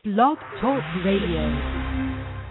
Blog Talk Radio.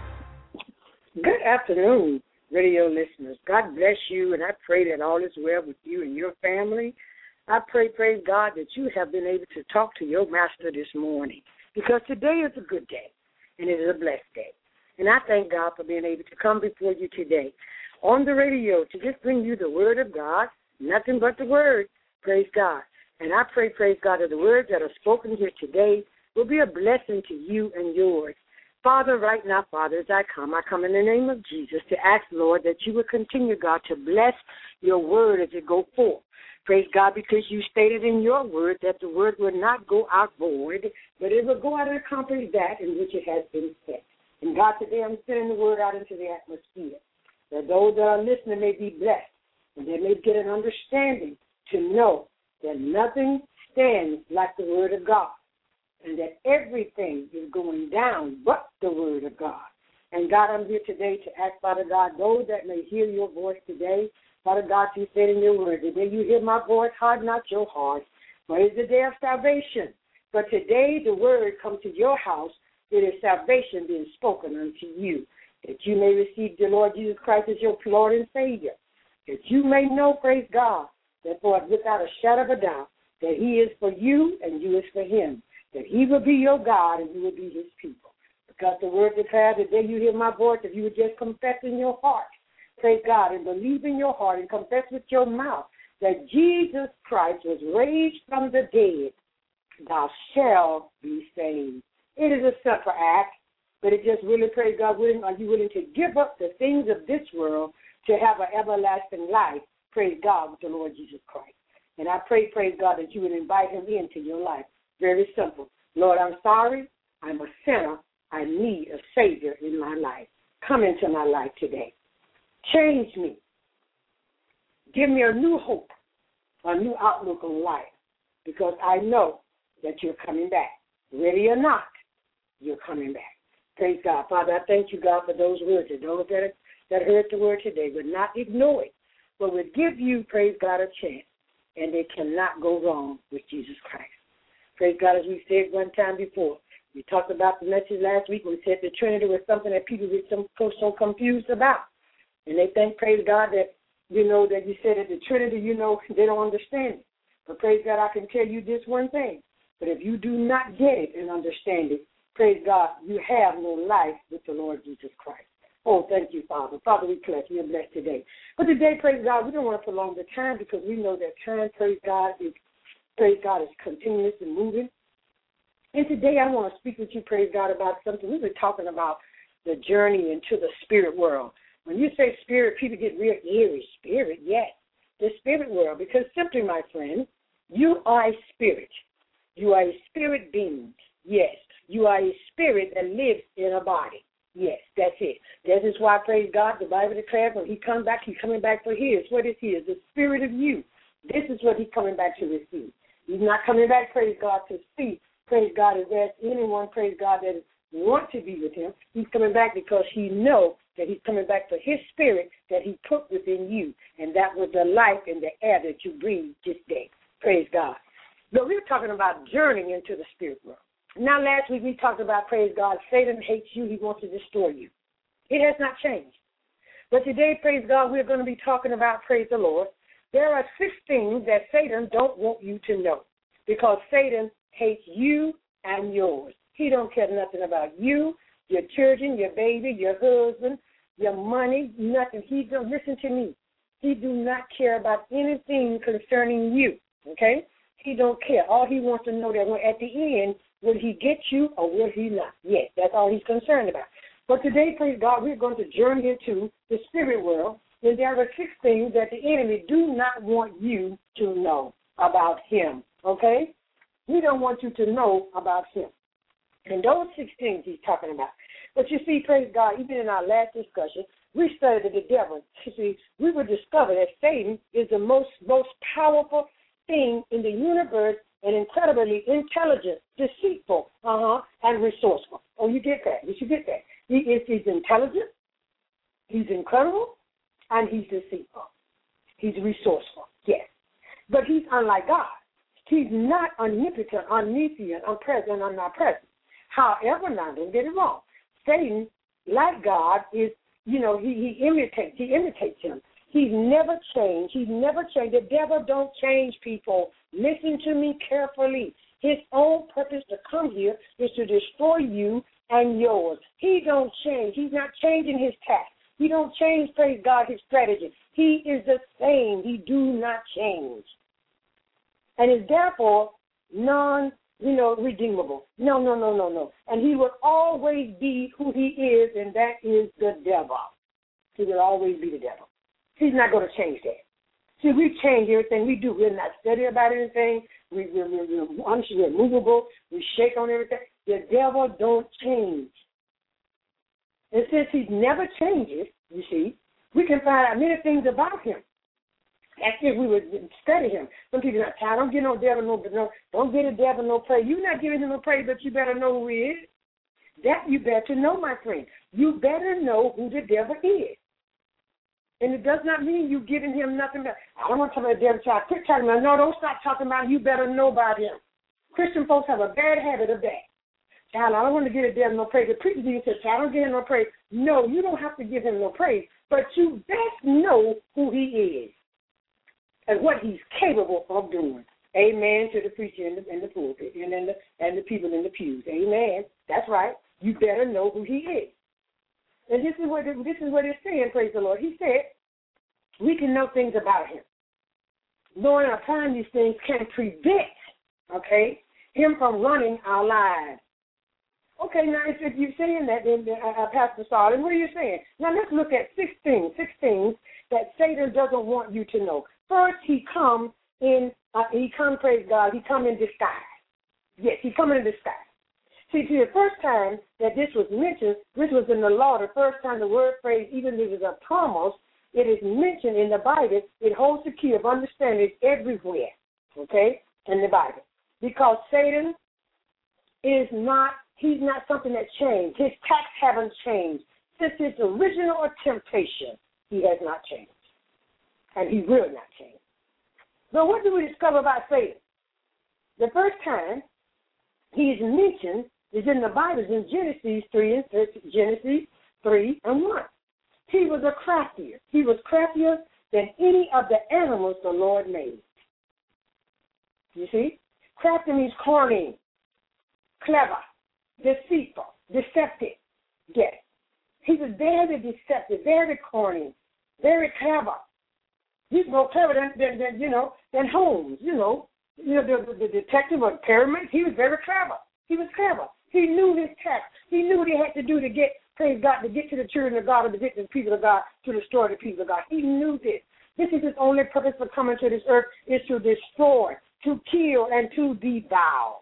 Good afternoon, radio listeners. God bless you, and I pray that all is well with you and your family. I pray, praise God, that you have been able to talk to your master this morning, because today is a good day, and it is a blessed day. And I thank God for being able to come before you today on the radio to just bring you the word of God, nothing but the word, praise God. And I pray, praise God, that the words that are spoken here today will be a blessing to you and yours. Father, right now, Father, as I come in the name of Jesus to ask, Lord, that you would continue, God, to bless your word as it go forth. Praise God, because you stated in your word that the word will not go out void, but it will go out and accomplish that in which it has been sent. And God, today I'm sending the word out into the atmosphere, that those that are listening may be blessed, and they may get an understanding to know that nothing stands like the word of God, and that everything is going down but the word of God. And God, I'm here today to ask, Father God, those that may hear your voice today, Father God, you said in your word, the day you hear my voice, harden not your heart, for it is the day of salvation. But today the word come to your house, it is salvation being spoken unto you, that you may receive the Lord Jesus Christ as your Lord and Savior, that you may know, praise God, that for without a shadow of a doubt, that he is for you and you is for him, that he will be your God and you will be his people. Because the word declares the day you hear my voice, if you would just confess in your heart, praise God, and believe in your heart and confess with your mouth that Jesus Christ was raised from the dead, thou shalt be saved. It is a simple act, but it just really, praise God, are you willing to give up the things of this world to have an everlasting life, praise God, with the Lord Jesus Christ. And I pray, praise God, that you would invite him into your life. Very simple. Lord, I'm sorry. I'm a sinner. I need a Savior in my life. Come into my life today. Change me. Give me a new hope, a new outlook on life, because I know that you're coming back. Ready or not, you're coming back. Praise God. Father, I thank you, God, for those words, and those that heard the word today would not ignore it, but would give you, praise God, a chance, and they cannot go wrong with Jesus Christ. Praise God, as we said one time before. We talked about the message last week. We said the Trinity was something that people get so confused about. And they think, praise God, that, that you said that the Trinity, they don't understand it. But praise God, I can tell you this one thing. But if you do not get it and understand it, praise God, you have no life with the Lord Jesus Christ. Oh, thank you, Father. Father, we bless you and bless today. But today, praise God, we don't want to prolong the time because we know that time, praise God, is continuous and moving. And today I want to speak with you, praise God, about something. We've been talking about the journey into the spirit world. When you say spirit, people get real eerie. Spirit, yes, the spirit world. Because simply, my friend, you are a spirit. You are a spirit being. Yes, you are a spirit that lives in a body. Yes, that's it. That is why, praise God, the Bible declares when he comes back, he's coming back for his. What is his? The spirit of you. This is what he's coming back to receive. He's not coming back, praise God, to see, praise God, if there's anyone, praise God, that want to be with him. He's coming back because he knows that he's coming back for his spirit that he put within you, and that was the life and the air that you breathe this day. Praise God. But we were talking about journeying into the spirit world. Now, last week we talked about, praise God, Satan hates you. He wants to destroy you. It has not changed. But today, praise God, we're going to be talking about, praise the Lord, there are 6 things that Satan don't want you to know, because Satan hates you and yours. He don't care nothing about you, your children, your baby, your husband, your money, nothing. He don't listen to me. He do not care about anything concerning you, okay? He don't care. All he wants to know that at the end, will he get you or will he not? Yes, that's all he's concerned about. But today, praise God, we're going to journey into the spirit world. And there are 6 things that the enemy do not want you to know about him, okay? We don't want you to know about him. And those 6 things he's talking about. But you see, praise God, even in our last discussion, we studied the devil. You see, we would discover that Satan is the most powerful thing in the universe and incredibly intelligent, deceitful, and resourceful. Oh, you get that. You should get that. He's intelligent, he's incredible, and he's deceitful. He's resourceful, yes. But he's unlike God. He's not omnipotent, omniscient, omnipresent, omnipresent. However, now, don't get it wrong. Satan, like God, is, he imitates him. He's never changed. The devil don't change, people. Listen to me carefully. His own purpose to come here is to destroy you and yours. He don't change. He's not changing his tact. He don't change, praise God, his strategy. He is the same. He do not change. And is therefore redeemable. No. And he will always be who he is, and that is the devil. He will always be the devil. He's not going to change that. See, we change everything we do. We're not steady about anything. We're immovable. We shake on everything. The devil don't change. And since he never changes, you see, we can find out many things about him. As if we would study him. Some people are like, don't give no devil don't give the devil no praise. You're not giving him no praise, but you better know who he is. That you better know, my friend. You better know who the devil is. And it does not mean you giving him nothing. I don't want to talk about the devil, child. Quit talking about him. No, don't stop talking about him. You better know about him. Christian folks have a bad habit of that. Child, I don't want to give the devil no praise. The preacher says, child, I don't give him no praise. No, you don't have to give him no praise. But you best know who he is and what he's capable of doing. Amen to the preacher in the pulpit and the people in the pews. Amen. That's right. You better know who he is. And this is what it's saying, praise the Lord. He said we can know things about him. Knowing and applying these things can prevent, him from running our lives. Okay, now if you're saying that, then Pastor Saul, and what are you saying? Now let's look at six things that Satan doesn't want you to know. First, he comes, praise God, he come in disguise. Yes, he come in disguise. See, the first time that this was mentioned, this was in the law, the first time the word phrase, even if it's a promos, it is mentioned in the Bible. It holds the key of understanding everywhere, in the Bible. Because Satan he's not something that changed. His tactics haven't changed. Since his original temptation, he has not changed. And he will not change. But what do we discover about Satan? The first time he is mentioned is in the Bible, in Genesis 3 and 1. He was craftier. He was craftier than any of the animals the Lord made. You see? Crafty means cunning, clever, deceitful, deceptive. Yes. He was very deceptive, very cunning, very clever. He's more clever than Holmes, the detective or Pyramid. He was very clever. He was clever. He knew his task. He knew what he had to do to get, praise God, to get to the children of God, or to get to the people of God, to destroy the people of God. He knew this. This is his only purpose for coming to this earth, is to destroy, to kill, and to devour.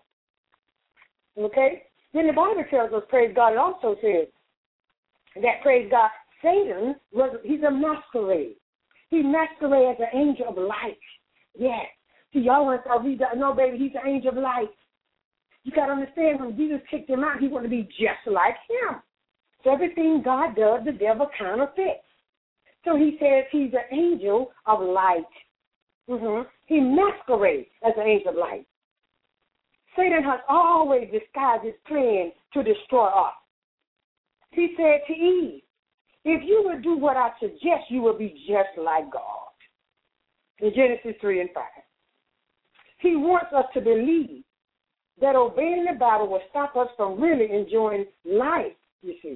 Okay? Then the Bible tells us, praise God, it also says that, praise God, Satan, he's a masquerade. He masquerades as an angel of light. Yes. See, y'all want to read that? No, baby, he's an angel of light. You got to understand, when Jesus kicked him out, he wanted to be just like him. So everything God does, the devil counterfeits. So he says he's an angel of light. He masquerades as an angel of light. Satan has always disguised his plan to destroy us. He said to Eve, if you will do what I suggest, you will be just like God. In Genesis 3 and 5. He wants us to believe that obeying the Bible will stop us from really enjoying life, you see,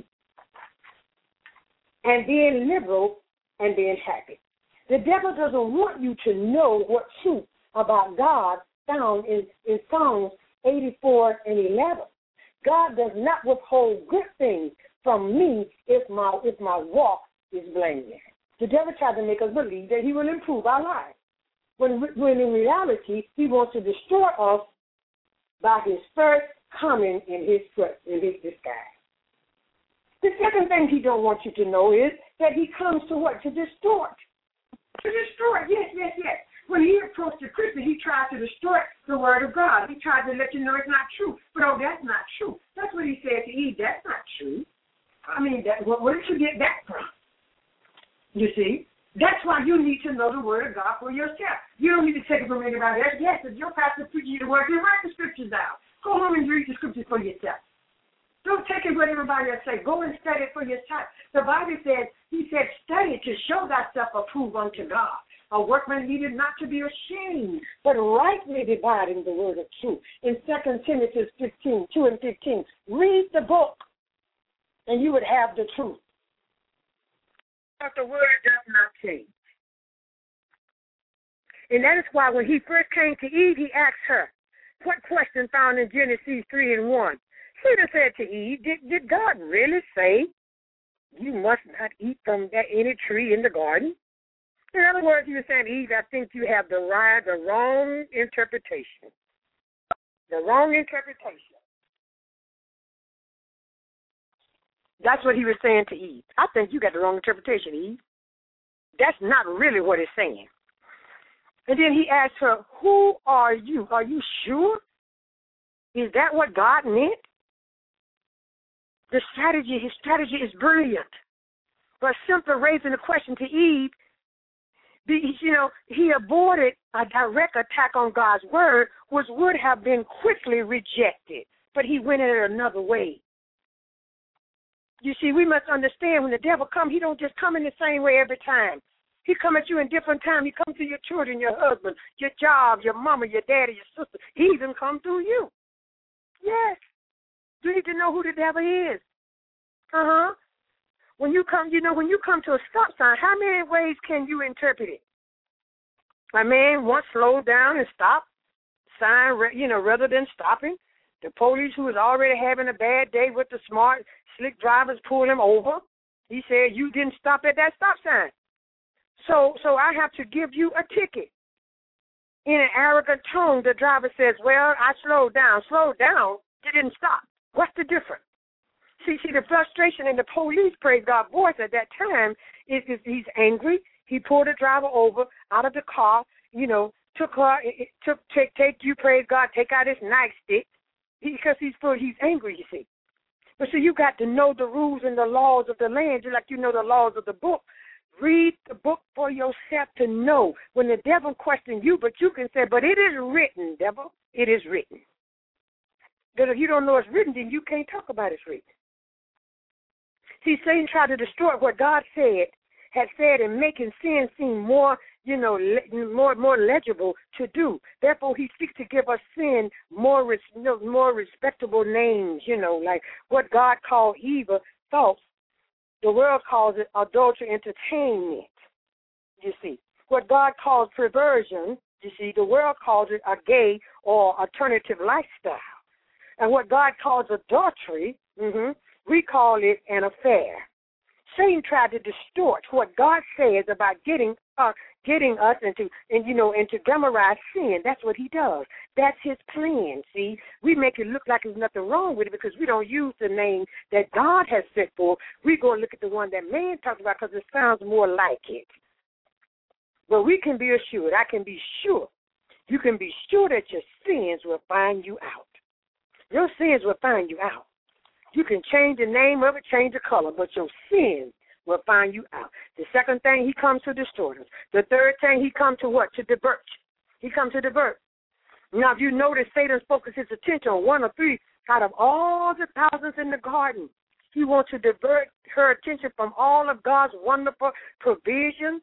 and being liberal and being happy. The devil doesn't want you to know what truth about God found in Psalms 84 and 11. God does not withhold good things from me if my walk is blameless. The devil tried to make us believe that he will improve our lives, when in reality he wants to destroy us by his first coming in his disguise. The second thing he don't want you to know is that he comes to what? To distort. To destroy. Yes. When he approached the Christian, he tried to distort the word of God. He tried to let you know it's not true. But, that's not true. That's what he said to Eve. That's not true. I mean, where did you get that from? You see? That's why you need to know the word of God for yourself. You don't need to take it from anybody else. Yes, if your pastor preaches you the word, you write the scriptures out. Go home and read the scriptures for yourself. Don't take it what everybody else say. Go and study it for yourself. The Bible said, he said, study to show thyself approved unto God. A workman needed not to be ashamed, but rightly dividing the word of truth. In 2 Timothy 15, 2 and 15, read the book, and you would have the truth. But the word does not change. And that is why when he first came to Eve, he asked her, what question found in Genesis 3 and 1? Satan said to Eve, did God really say you must not eat from any tree in the garden? In other words, he was saying, Eve, I think you have the wrong interpretation. The wrong interpretation. That's what he was saying to Eve. I think you got the wrong interpretation, Eve. That's not really what it's saying. And then he asked her, who are you? Are you sure? Is that what God meant? His strategy is brilliant. But simply raising the question to Eve, he aborted a direct attack on God's word, which would have been quickly rejected. But he went in it another way. You see, we must understand when the devil comes, he don't just come in the same way every time. He come at you in different times. He come to your children, your husband, your job, your mama, your daddy, your sister. He even come through you. Yes. You need to know who the devil is. When you come, when you come to a stop sign, how many ways can you interpret it? A man once slowed down and stopped, sign, rather than stopping. The police who was already having a bad day with the smart, slick drivers pulled him over. He said, you didn't stop at that stop sign. So I have to give you a ticket. In an arrogant tone, the driver says, well, I slowed down. Slowed down? You didn't stop. What's the difference? See, the frustration in the police, praise God, voice at that time is he's angry. He pulled the driver over out of the car, took her, take you, praise God, take out his nightstick because he's angry, you see. But see, you got to know the rules and the laws of the land, just like you know the laws of the book. Read the book for yourself to know when the devil questions you, but you can say, but it is written, devil, it is written. That if you don't know it's written, then you can't talk about it's written. See, Satan tried to destroy what God had said, and making sin seem more, more legible to do. Therefore, he seeks to give us sin more respectable names, like what God called evil thoughts. The world calls it adultery entertainment, you see. What God calls perversion, you see, the world calls it a gay or alternative lifestyle. And what God calls adultery, we call it an affair. Satan tried to distort what God says about getting us into glamorize sin. That's what he does. That's his plan, see. We make it look like there's nothing wrong with it because we don't use the name that God has set for. We go and look at the one that man talks about because it sounds more like it. But we can be assured, I can be sure, you can be sure that your sins will find you out. Your sins will find you out. You can change the name of it, change the color, but your sins will find you out. The second thing, he comes to distort us. The third thing, he comes to what? To divert. He comes to divert. Now, if you notice, Satan focused his attention on one or three out of all the thousands in the garden. He wants to divert her attention from all of God's wonderful provision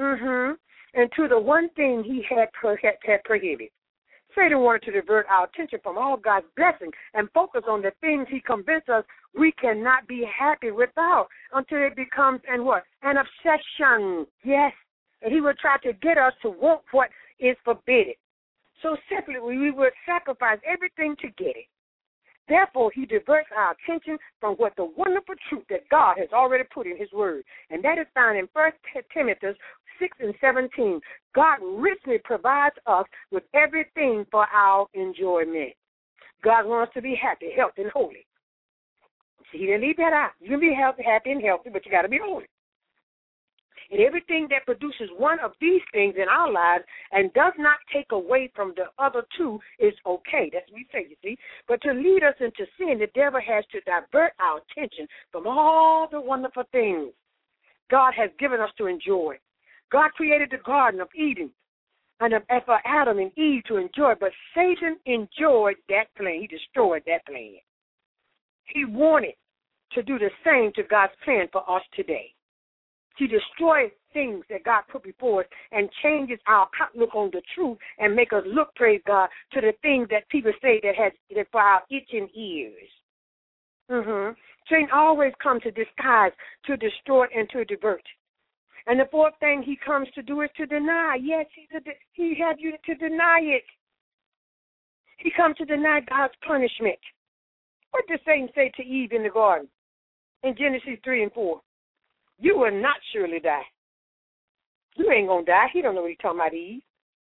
and to the one thing he had prohibited. Satan wanted to divert our attention from all God's blessings and focus on the things he convinced us we cannot be happy without until it becomes an obsession. Yes, and he would try to get us to want what is forbidden. So simply, we would sacrifice everything to get it. Therefore, he diverts our attention from what the wonderful truth that God has already put in his word. And that is found in 1 Timothy 6 and 17. God richly provides us with everything for our enjoyment. God wants us to be happy, healthy, and holy. See, he didn't leave that out. You can be healthy, happy, and healthy, but you got to be holy. And everything that produces one of these things in our lives and does not take away from the other two is okay. That's what we say, you see. But to lead us into sin, the devil has to divert our attention from all the wonderful things God has given us to enjoy. God created the Garden of Eden and for Adam and Eve to enjoy, but Satan enjoyed that plan. He destroyed that plan. He wanted to do the same to God's plan for us today. To destroy things that God put before us and changes our outlook on the truth and make us look, praise God, to the things that people say that for our itching ears. Satan always comes to disguise, to distort, and to divert. And the fourth thing he comes to do is to deny. Yes, he have you to deny it. He comes to deny God's punishment. What did Satan say to Eve in the garden? In Genesis 3 and 4. You will not surely die. You ain't going to die. He don't know what he's talking about, Eve.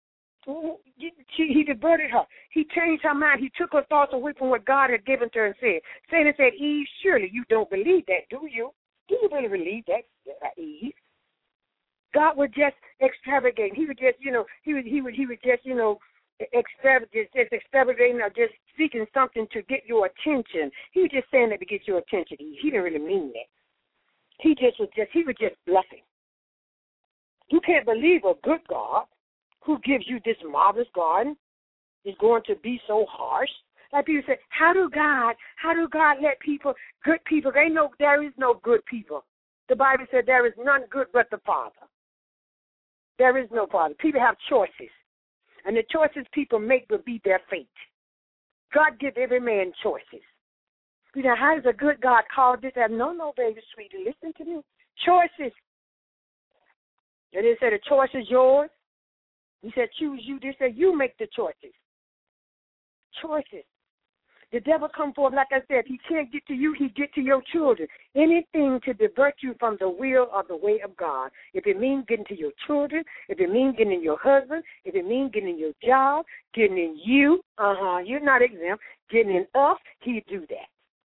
He diverted her. He changed her mind. He took her thoughts away from what God had given to her and said. Satan said, Eve, surely you don't believe that, do you? Do you really believe that, Eve? God would just extravagate. He would just, extravagating or just seeking something to get your attention. He was just saying that to get your attention. He didn't really mean that. He was just bluffing. You can't believe a good God who gives you this marvelous garden is going to be so harsh. Like people say, how do God let good people, there is no good people. The Bible said there is none good but the Father. There is no Father. People have choices. And the choices people make will be their fate. God gives every man choices. You know, how does a good God call this? No, baby, sweetie, listen to me. Choices. And they said the choice is yours. He said, choose you. They said, you make the choices. Choices. The devil come forth, like I said, he can't get to you, he get to your children. Anything to divert you from the will or the way of God. If it means getting to your children, if it means getting in your husband, if it means getting in your job, getting in you, you're not exempt, getting in us, he'll do that.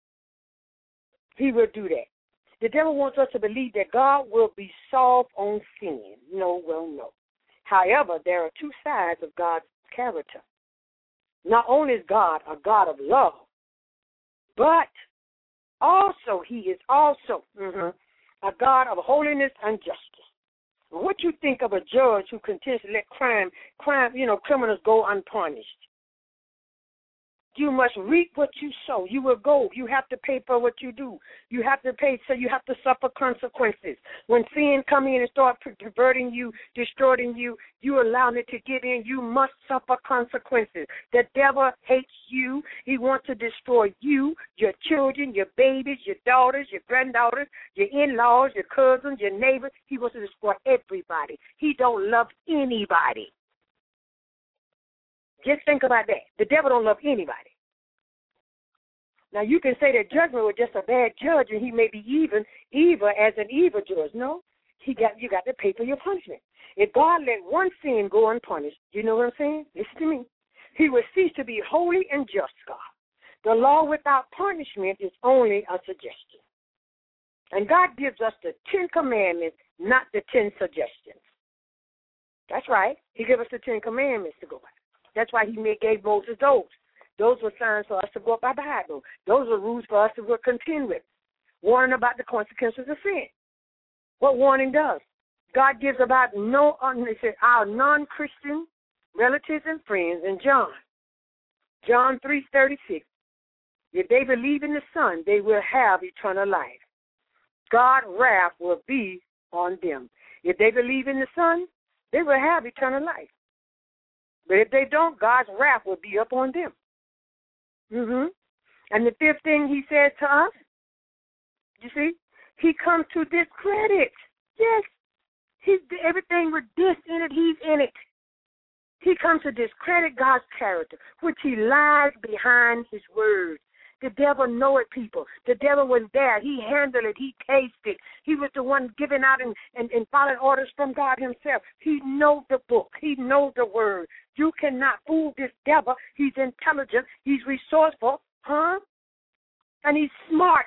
He will do that. The devil wants us to believe that God will be soft on sin. No. However, there are two sides of God's character. Not only is God a God of love, but also he is also a God of holiness and justice. What you think of a judge who continues to let criminals go unpunished? You must reap what you sow. You will go. You have to pay for what you do. You have to pay, so you have to suffer consequences. When sin come in and start perverting you, distorting you, you allow it to get in, you must suffer consequences. The devil hates you. He wants to destroy you, your children, your babies, your daughters, your granddaughters, your in-laws, your cousins, your neighbors. He wants to destroy everybody. He don't love anybody. Just think about that. The devil don't love anybody. Now, you can say that judgment was just a bad judge and he may be evil as an evil judge. No, you got to pay for your punishment. If God let one sin go unpunished, you know what I'm saying? Listen to me. He will cease to be holy and just God. The law without punishment is only a suggestion. And God gives us the 10 commandments, not the 10 suggestions. That's right. He gave us the 10 commandments to go by. That's why he gave Moses those. Those were signs for us to go by the Bible. Those were rules for us to contend with. Warning about the consequences of sin. What warning does? God gives about our non-Christian relatives and friends in John 3:36. If they believe in the Son, they will have eternal life. God's wrath will be on them. If they believe in the Son, they will have eternal life. But if they don't, God's wrath will be up on them. And the fifth thing he says to us, you see, he comes to discredit. Yes, everything with this in it, he's in it. He comes to discredit God's character, which he lies behind his word. The devil know it, people. The devil was there. He handled it. He tasted it. He was the one giving out and following orders from God himself. He knows the book. He knows the word. You cannot fool this devil. He's intelligent. He's resourceful. And he's smart.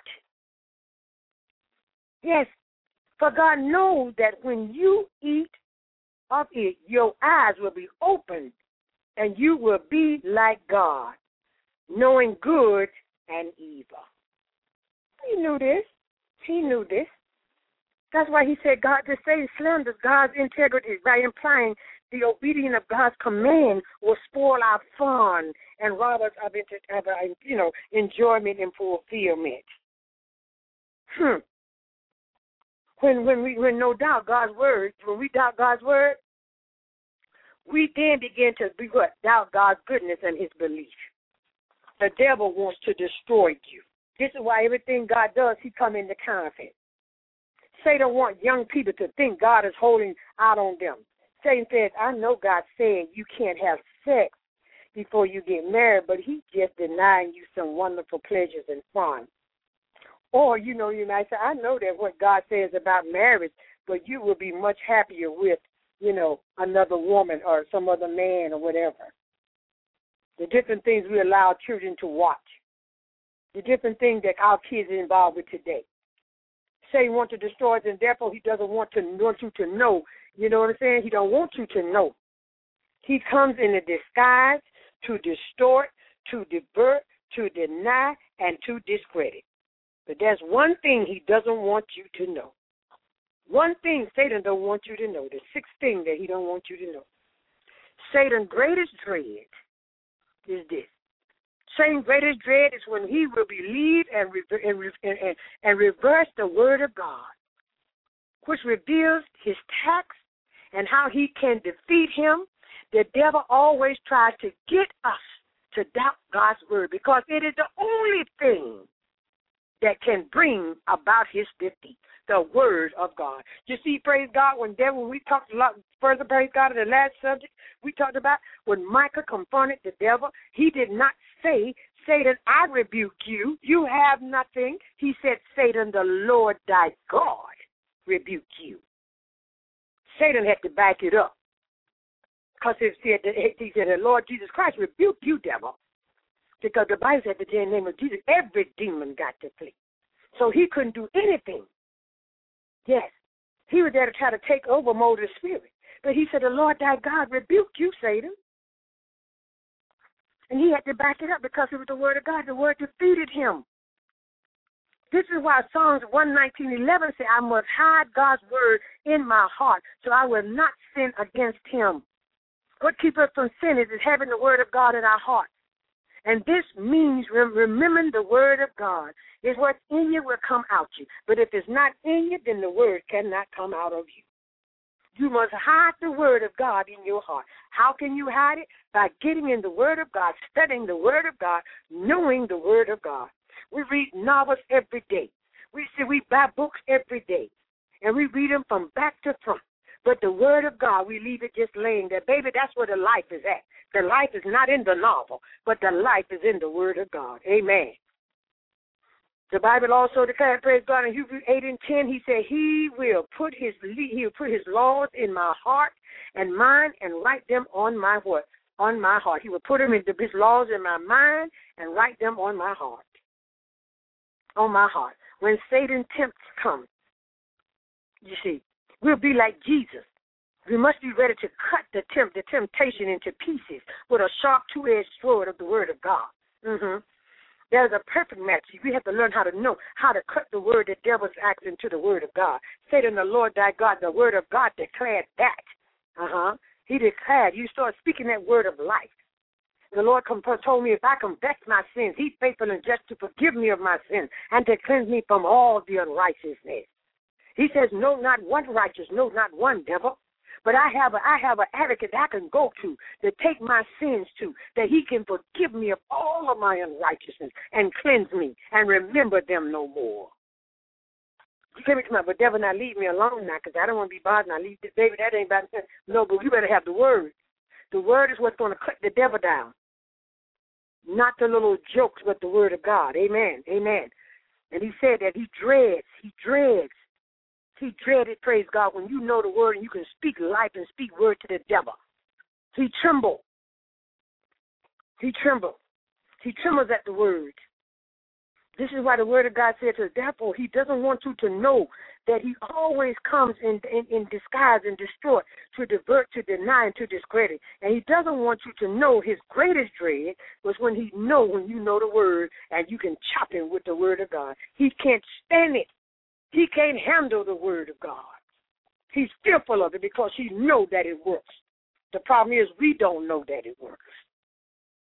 Yes. For God knows that when you eat of it, your eyes will be opened and you will be like God, knowing good and evil. He knew this. He knew this. That's why he said God to say slanders God's integrity by implying the obedience of God's command will spoil our fun and rob us of enjoyment and fulfillment. When no doubt God's word, when we doubt God's word, we then begin to doubt God's goodness and his belief. The devil wants to destroy you. This is why everything God does, he come into counterfeit. Satan wants young people to think God is holding out on them. Satan says, I know God said you can't have sex before you get married, but he's just denying you some wonderful pleasures and fun. Or, you might say, I know that what God says about marriage, but you will be much happier with, another woman or some other man or whatever. The different things we allow children to watch. The different things that our kids are involved with today. Satan wants to destroy us, and therefore he doesn't want you to know. You know what I'm saying? He don't want you to know. He comes in a disguise to distort, to divert, to deny, and to discredit. But there's one thing he doesn't want you to know. One thing Satan don't want you to know. The sixth thing that he don't want you to know. Satan's greatest dread is this. Satan's greatest dread is when he will believe and reverse the word of God, which reveals his tax and how he can defeat him. The devil always tries to get us to doubt God's word because it is the only thing that can bring about his defeat, the word of God. You see, praise God, when we talked a lot further, praise God, in the last subject we talked about, when Micah confronted the devil, he did not say, Satan, I rebuke you. You have nothing. He said, Satan, the Lord thy God rebuke you. Satan had to back it up because he said, the Lord Jesus Christ rebuke you, devil. Because the Bible said in the name of Jesus, every demon got to flee. So he couldn't do anything. Yes. He was there to try to take over Moses' spirit. But he said, the Lord thy God rebuke you, Satan. And he had to back it up because it was the word of God. The word defeated him. This is why Psalms 119:11 says, I must hide God's word in my heart so I will not sin against him. What keeps us from sinning is having the word of God in our heart. And this means remembering the word of God. Is what's in you will come out you. But if it's not in you, then the word cannot come out of you. You must hide the word of God in your heart. How can you hide it? By getting in the word of God, studying the word of God, knowing the word of God. We read novels every day. We buy books every day. And we read them from back to front. But the word of God, we leave it just laying there. Baby, that's where the life is at. The life is not in the novel, but the life is in the word of God. Amen. The Bible also declared, praise God, in Hebrews 8:10, he said, He will put his laws in my heart and mind and write them on my what? On my heart. He will put his laws in my mind and write them on my heart. On my heart. When Satan tempts come, you see, we'll be like Jesus. We must be ready to cut the temptation into pieces with a sharp two-edged sword of the word of God. There's a perfect match. We have to learn how to know how to cut the word that devil's acts into the word of God. Satan, the Lord thy God, the word of God declared that. He declared, you start speaking that word of life. The Lord told me if I confess my sins, he's faithful and just to forgive me of my sins and to cleanse me from all the unrighteousness. He says, no, not one righteous, no, not one devil. But I have an advocate that I can go to take my sins to, that he can forgive me of all of my unrighteousness and cleanse me and remember them no more. You can't come up, but devil, now leave me alone now because I don't want to be bothered. Now leave this, baby, that ain't about nothing. No, but you better have the word. The word is what's going to cut the devil down. Not the little jokes, but the word of God. Amen. Amen. And he said that he dreads. He dreaded, praise God, when you know the word and you can speak life and speak word to the devil. He trembled. He trembles at the word. This is why the word of God said to us, therefore, he doesn't want you to know that he always comes in disguise and distort, to divert, to deny, and to discredit. And he doesn't want you to know his greatest dread was when you know the word and you can chop him with the word of God. He can't stand it. He can't handle the word of God. He's fearful of it because he knows that it works. The problem is we don't know that it works.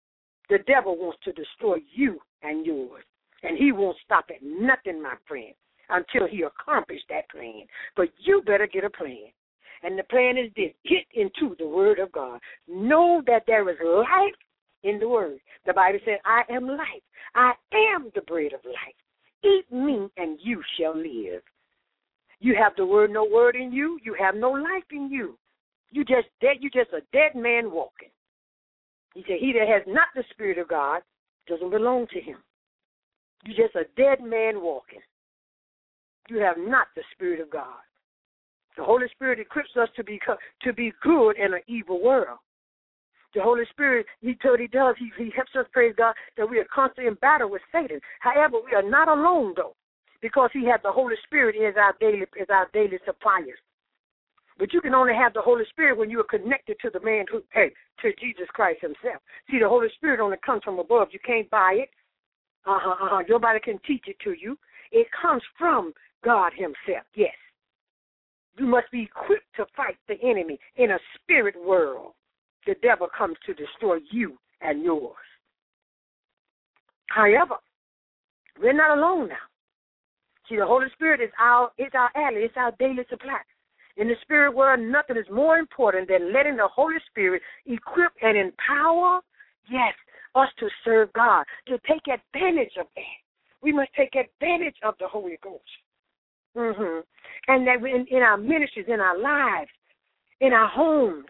The devil wants to destroy you and yours. And he won't stop at nothing, my friend, until he accomplishes that plan. But you better get a plan. And the plan is this: get into the Word of God. Know that there is life in the Word. The Bible said, I am life. I am the bread of life. Eat me and you shall live. You have the Word, no word in you. You have no life in you. You just dead. You just a dead man walking. He said, he that has not the Spirit of God doesn't belong to him. You just a dead man walking. You have not the Spirit of God. The Holy Spirit equips us to be good in an evil world. The Holy Spirit, he helps us, praise God, that we are constantly in battle with Satan. However, we are not alone, though, because he has the Holy Spirit as our daily supplier. But you can only have the Holy Spirit when you are connected to the man to Jesus Christ himself. See, the Holy Spirit only comes from above. You can't buy it. Nobody can teach it to you. It comes from God himself, yes. You must be equipped to fight the enemy in a spirit world. The devil comes to destroy you and yours. However, we're not alone now. See, the Holy Spirit is our ally. It's our daily supply. In the spirit world, nothing is more important than letting the Holy Spirit equip and empower, yes, us to serve God, to take advantage of that. We must take advantage of the Holy Ghost. And that in our ministries, in our lives, in our homes,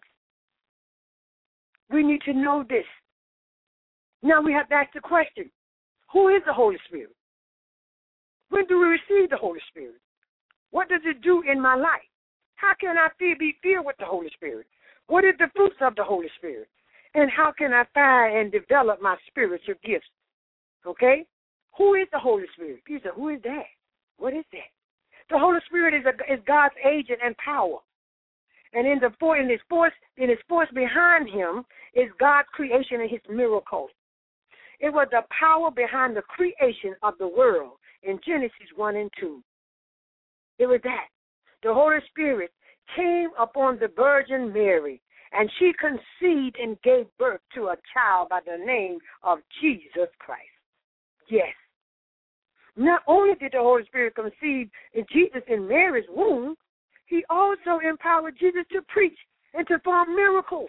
we need to know this. Now we have to ask the question, who is the Holy Spirit? When do we receive the Holy Spirit? What does it do in my life? How can I be filled with the Holy Spirit? What is the fruits of the Holy Spirit? And how can I find and develop my spiritual gifts? Okay? Who is the Holy Spirit? You say, who is that? What is that? The Holy Spirit is God's agent and power. And in his force behind him is God's creation and his miracles. It was the power behind the creation of the world in Genesis 1 and 2. It was that. The Holy Spirit came upon the Virgin Mary, and she conceived and gave birth to a child by the name of Jesus Christ. Yes. Not only did the Holy Spirit conceive in Jesus in Mary's womb, he also empowered Jesus to preach and to perform miracles.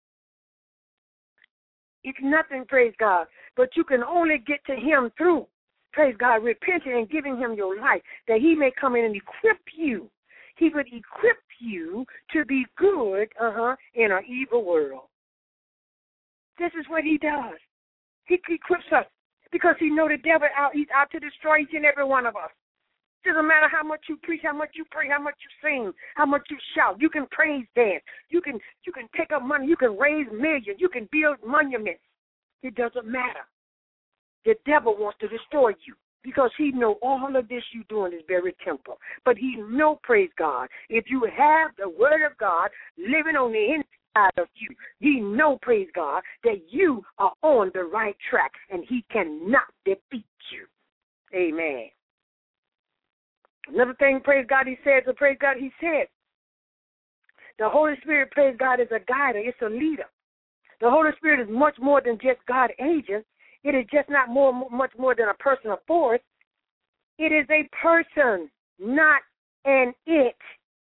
It's nothing, praise God, but you can only get to him through, praise God, repenting and giving him your life, that he may come in and equip you. He would equip you to be good in an evil world. This is what he does. He equips us because he knows the devil he's out to destroy each and every one of us. It doesn't matter how much you preach, how much you pray, how much you sing, how much you shout. You can praise dance. You can take up money. You can raise millions. You can build monuments. It doesn't matter. The devil wants to destroy you because he knows all of this you're doing is very temporal. But he knows, praise God, if you have the word of God living on the inside of you, he knows, praise God, that you are on the right track and he cannot defeat you. Amen. Another thing, praise God, he said, the Holy Spirit, praise God, is a guider. It's a leader. The Holy Spirit is much more than just God's agent. It is just not much more than a person of force. It is a person, not an it.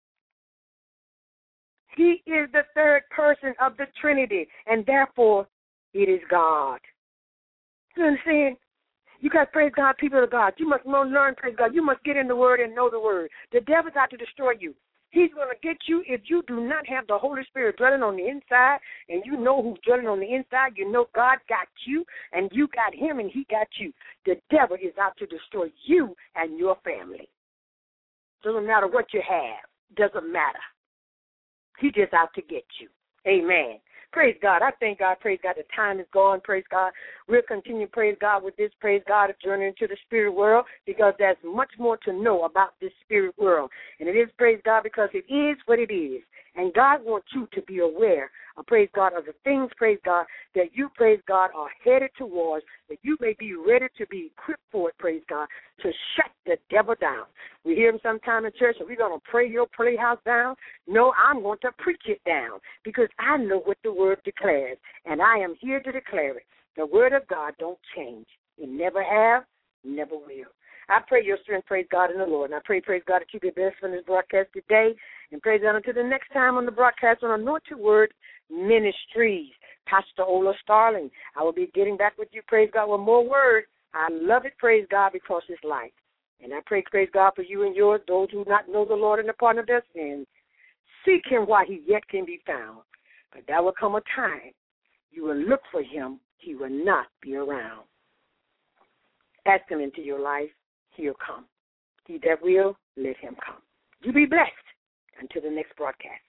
He is the third person of the Trinity, and therefore it is God. You understand? You guys, praise God, people of God. You must learn, praise God. You must get in the Word and know the Word. The devil's out to destroy you. He's going to get you if you do not have the Holy Spirit dwelling on the inside, and you know who's dwelling on the inside. You know God got you, and you got him, and he got you. The devil is out to destroy you and your family. Doesn't matter what you have. Doesn't matter. He's just out to get you. Amen. Praise God. I thank God. Praise God. The time is gone. Praise God. We'll continue, praise God, with this, praise God, journey into the spirit world because there's much more to know about this spirit world. And it is, praise God, because it is what it is. And God wants you to be aware of, praise God, of the things, praise God, that you, praise God, are headed towards, that you may be ready to be equipped for it, praise God, to shut the devil down. We hear him sometime in church, and we're going to pray your playhouse down. No, I'm going to preach it down because I know what the word declares, and I am here to declare it. The word of God don't change. It never have, never will. I pray your strength, praise God in the Lord. And I pray, praise God, that you be blessed from this broadcast today. And praise God until the next time on the broadcast on Anointed Word Ministries. Pastor Ola Starling. I will be getting back with you, praise God, with more words. I love it, praise God, because it's life. And I pray, praise God, for you and yours, those who do not know the Lord and the pardon of their sins. Seek him while he yet can be found. But there will come a time you will look for him. He will not be around. Ask him into your life. He'll come. He that will, let him come. You be blessed until the next broadcast.